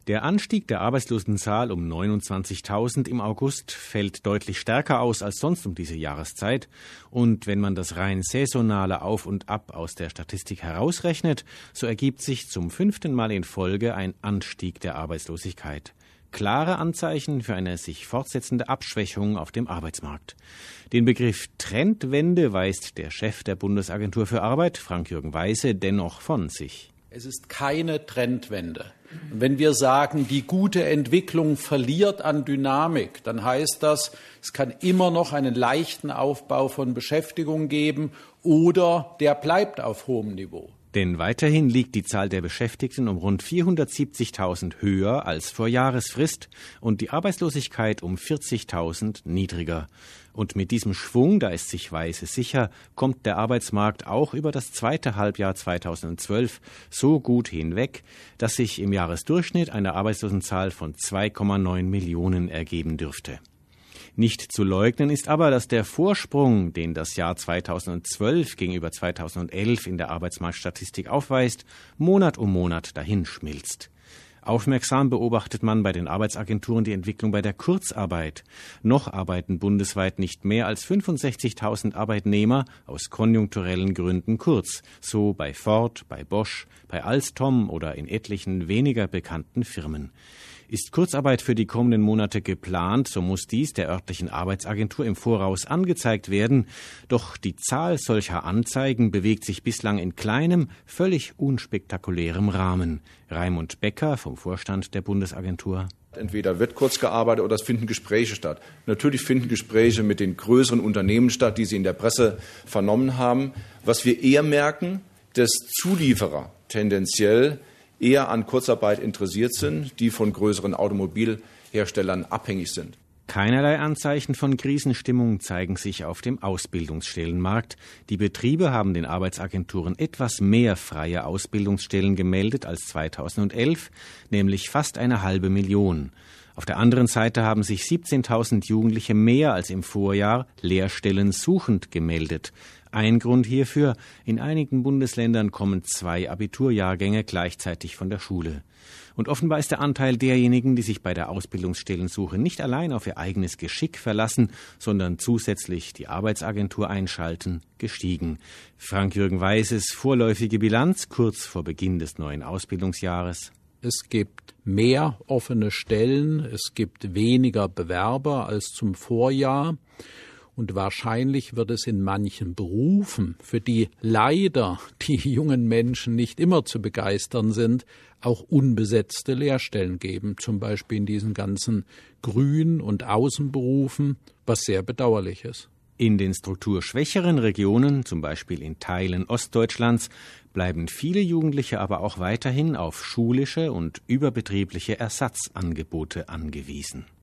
Der Anstieg der Arbeitslosenzahl um 29.000 im August fällt deutlich stärker aus als sonst um diese Jahreszeit. Und wenn man das rein saisonale Auf und Ab aus der Statistik herausrechnet, so ergibt sich zum 5. Mal in Folge ein Anstieg der Arbeitslosigkeit. Klare Anzeichen für eine sich fortsetzende Abschwächung auf dem Arbeitsmarkt. Den Begriff Trendwende weist der Chef der Bundesagentur für Arbeit, Frank-Jürgen Weise, dennoch von sich. Es ist keine Trendwende. Und wenn wir sagen, die gute Entwicklung verliert an Dynamik, dann heißt das, es kann immer noch einen leichten Aufbau von Beschäftigung geben oder der bleibt auf hohem Niveau. Denn weiterhin liegt die Zahl der Beschäftigten um rund 470.000 höher als vor Jahresfrist und die Arbeitslosigkeit um 40.000 niedriger. Und mit diesem Schwung, da ist sich Weise sicher, kommt der Arbeitsmarkt auch über das zweite Halbjahr 2012 so gut hinweg, dass sich im Jahresdurchschnitt eine Arbeitslosenzahl von 2,9 Millionen ergeben dürfte. Nicht zu leugnen ist aber, dass der Vorsprung, den das Jahr 2012 gegenüber 2011 in der Arbeitsmarktstatistik aufweist, Monat um Monat dahinschmilzt. Aufmerksam beobachtet man bei den Arbeitsagenturen die Entwicklung bei der Kurzarbeit. Noch arbeiten bundesweit nicht mehr als 65.000 Arbeitnehmer aus konjunkturellen Gründen kurz, so bei Ford, bei Bosch, bei Alstom oder in etlichen weniger bekannten Firmen. Ist Kurzarbeit für die kommenden Monate geplant, so muss dies der örtlichen Arbeitsagentur im Voraus angezeigt werden. Doch die Zahl solcher Anzeigen bewegt sich bislang in kleinem, völlig unspektakulärem Rahmen. Raimund Becker vom Vorstand der Bundesagentur. Entweder wird kurz gearbeitet oder es finden Gespräche statt. Natürlich finden Gespräche mit den größeren Unternehmen statt, die Sie in der Presse vernommen haben. Was wir eher merken, dass Zulieferer tendenziell eher an Kurzarbeit interessiert sind, die von größeren Automobilherstellern abhängig sind. Keinerlei Anzeichen von Krisenstimmung zeigen sich auf dem Ausbildungsstellenmarkt. Die Betriebe haben den Arbeitsagenturen etwas mehr freie Ausbildungsstellen gemeldet als 2011, nämlich fast 500.000. Auf der anderen Seite haben sich 17.000 Jugendliche mehr als im Vorjahr Lehrstellen suchend gemeldet. Ein Grund hierfür: in einigen Bundesländern kommen 2 Abiturjahrgänge gleichzeitig von der Schule. Und offenbar ist der Anteil derjenigen, die sich bei der Ausbildungsstellensuche nicht allein auf ihr eigenes Geschick verlassen, sondern zusätzlich die Arbeitsagentur einschalten, gestiegen. Frank-Jürgen Weises vorläufige Bilanz kurz vor Beginn des neuen Ausbildungsjahres: Es gibt mehr offene Stellen, es gibt weniger Bewerber als zum Vorjahr. Und wahrscheinlich wird es in manchen Berufen, für die leider die jungen Menschen nicht immer zu begeistern sind, auch unbesetzte Lehrstellen geben, zum Beispiel in diesen ganzen Grün- und Außenberufen, was sehr bedauerlich ist. In den strukturschwächeren Regionen, zum Beispiel in Teilen Ostdeutschlands, bleiben viele Jugendliche aber auch weiterhin auf schulische und überbetriebliche Ersatzangebote angewiesen.